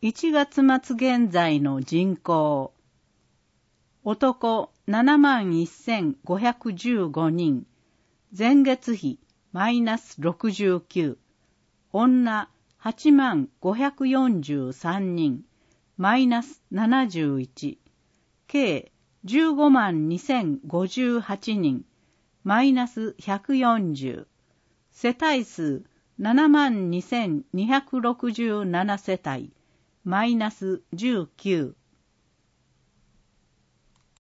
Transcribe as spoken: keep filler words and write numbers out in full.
いちがつ末現在の人口。男ななまんせんごひゃくじゅうごにん。前月比マイナスろくじゅうきゅう。女はちまんごひゃくよんじゅうさんにん。マイナスななじゅういち。計じゅうごまんにせんごじゅうはちにん。マイナスひゃくよんじゅう。世帯数ななまんにせんにひゃくろくじゅうなな世帯。マイナスじゅうきゅう。